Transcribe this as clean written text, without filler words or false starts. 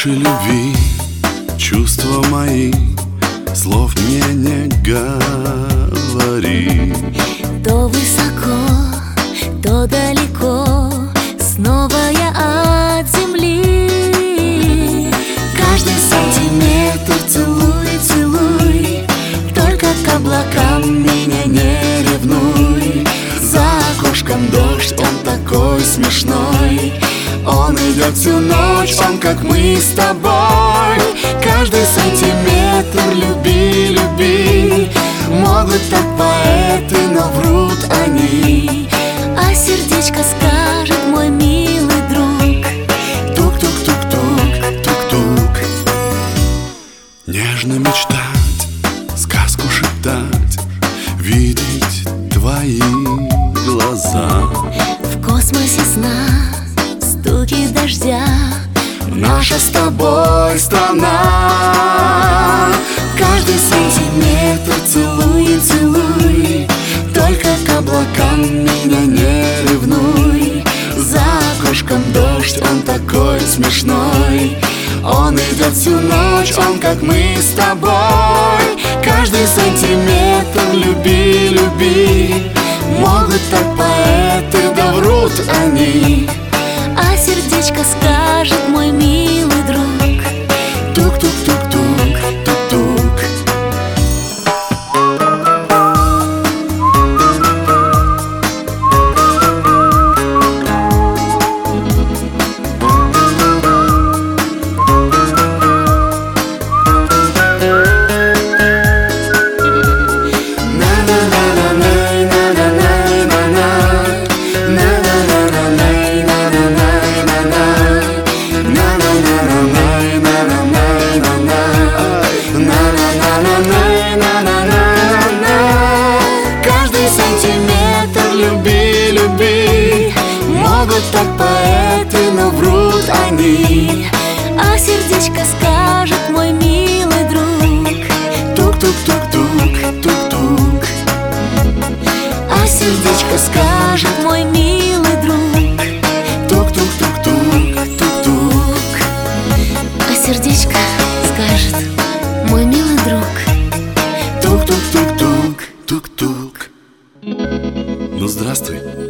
Больше любви, чувства мои, слов мне не говори. То высоко, то далеко, снова я от земли. Каждый сантиметр целуй, целуй, только к облакам меня не ревнуй. За окошком дождь, он такой смешной, он идет всю ночь, он как мы с тобой. Каждый сантиметр люби, люби. Могут так поэты, но врут они. А сердечко скажет, мой милый друг: тук-тук-тук-тук, тук-тук. Нежно мечтать, сказку шептать, видеть твои глаза. В космосе сна, стуки дождя, Наша с тобой страна. каждый сантиметр целуй, целуй, только к облакам меня не ревнуй. За окошком дождь, он такой смешной, он идет всю ночь, он как мы с тобой. Каждый сантиметр люби, люби. Могут так поэты, да врут они. А сердечко скажет, мой милый друг: Тук-тук-тук-тук, тук-тук. Каждый сантиметр люби, люби. Могут так поэты, но врут они. А сердечко скажет, мой милый друг: Тук-тук-тук-тук, тук-тук. а сердечко скажет, мой милый друг: Тук-тук-тук-тук, тук-тук. а сердечко скажет, мой милый друг: Тук-тук-тук-тук, тук-тук. Ну здравствуй,